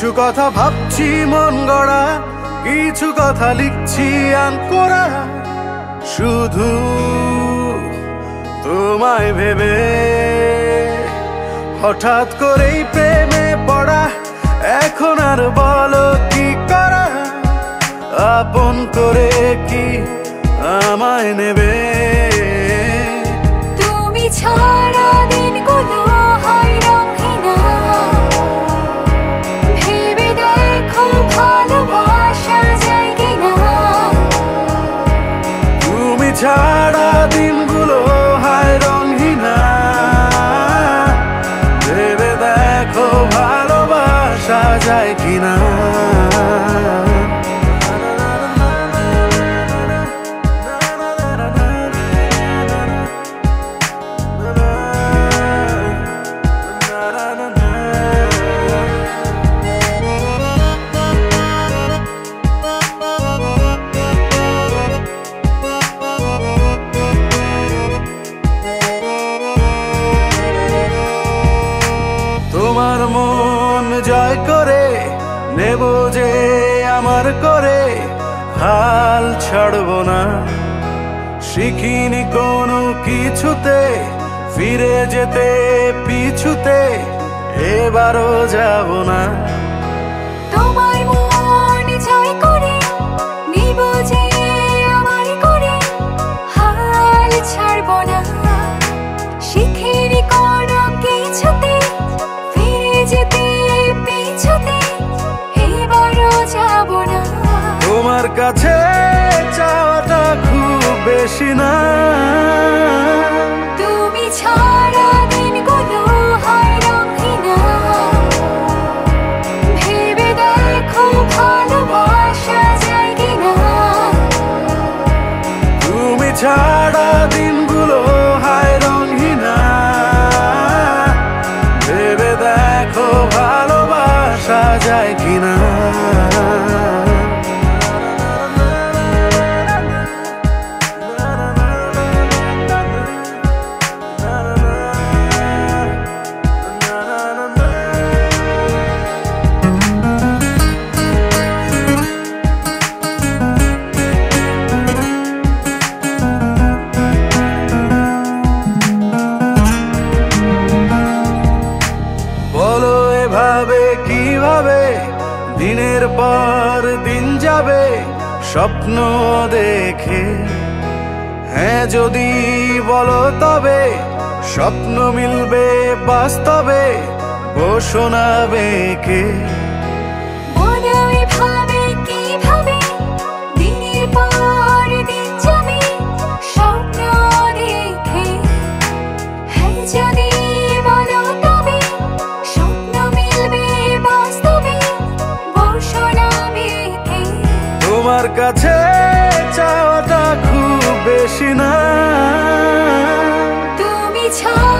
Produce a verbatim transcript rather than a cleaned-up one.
কিছু কথা ভাবছি মন গড়া, কিছু কথা লিখছি আন করা, শুধু তোমায় ভেবে। হঠাৎ করেই প্রেমে পড়া, এখন আর বলো কি করা, আপন করে কি আমায় নেবে? তুমি ছাড়া দিনগুলো হয় রঙিনা, ভেবে দেখো ভালোবাসা যায় কিনা। তুমি ছাড়া দিনগুলো হয় রঙিনা, ভেবে দেখো ভালোবাসা যায় কিনা। তোমার মন জয় করে নেব যে আমার করে, হাল ছাড়বো না। শিখিনি কোনো কিছুতে ফিরে যেতে পিছুতে, এবারও যাব না। তোমার মন জয় করে নিব যে আমার করে, হাল ছাড়বো না। শিখিনি কোনো কিছুতে ফিরে যেতে পিছুতে, এবারও যাব না। তোমার কাছে চাওয়াটা খুব বেশি না, তুমি ছাড়া দিনগুলো হয় রঙিনা, ভেবে দেখো ভালোবাসা যায় কিনা। তুমি ছাড়া দিনগুলো হয় রঙিনা, ভেবে দেখো ভালোবাসা যায় কিনা। বলো এভাবে কিভাবে দিনের পর দিন যাবে স্বপ্ন দেখে? হ্যাঁ যদি বলো তবে স্বপ্ন মিলবে বাস্তবে, বসো না বেঁকে। বলো এভাবে কিভাবে দিনের পর দিন যাবে স্বপ্ন দেখে? হ্যাঁ যদি বলো তবে স্বপ্ন মিলবে বাস্তবে, বসো না বেঁকে। তোমার কাছে চাওয়াটা খুব বেশি না, তুমি ছাড়া